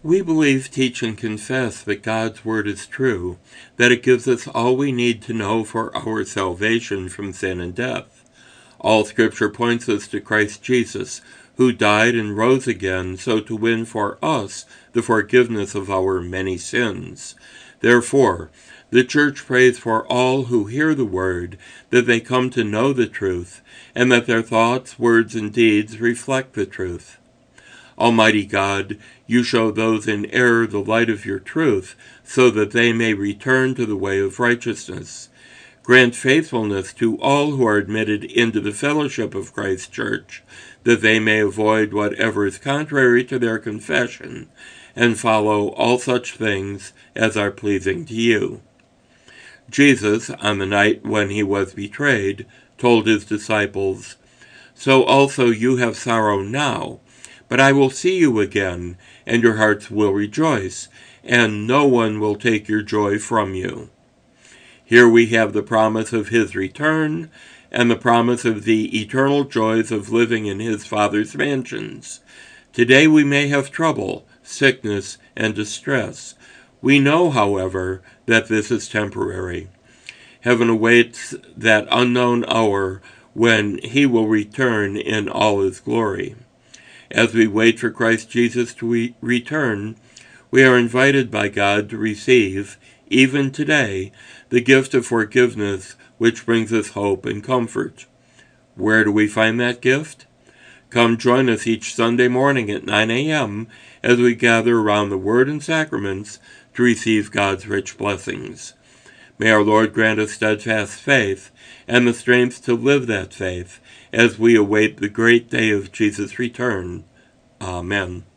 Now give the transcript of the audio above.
We believe, teach, and confess that God's Word is true, that it gives us all we need to know for our salvation from sin and death. All Scripture points us to Christ Jesus, who died and rose again so to win for us the forgiveness of our many sins. Therefore, the Church prays for all who hear the Word, that they come to know the truth, and that their thoughts, words, and deeds reflect the truth. Almighty God, you show those in error the light of your truth, so that they may return to the way of righteousness. Grant faithfulness to all who are admitted into the fellowship of Christ's Church, that they may avoid whatever is contrary to their confession, and follow all such things as are pleasing to you. Jesus, on the night when he was betrayed, told his disciples, "So also you have sorrow now, but I will see you again, and your hearts will rejoice, and no one will take your joy from you." Here we have the promise of his return, and the promise of the eternal joys of living in his Father's mansions. Today we may have trouble, sickness, and distress. We know, however, that this is temporary. Heaven awaits that unknown hour when he will return in all his glory. As we wait for Christ Jesus to return, we are invited by God to receive, even today, the gift of forgiveness which brings us hope and comfort. Where do we find that gift? Come join us each Sunday morning at 9 a.m. as we gather around the Word and Sacraments to receive God's rich blessings. May our Lord grant us steadfast faith and the strength to live that faith as we await the great day of Jesus' return. Amen.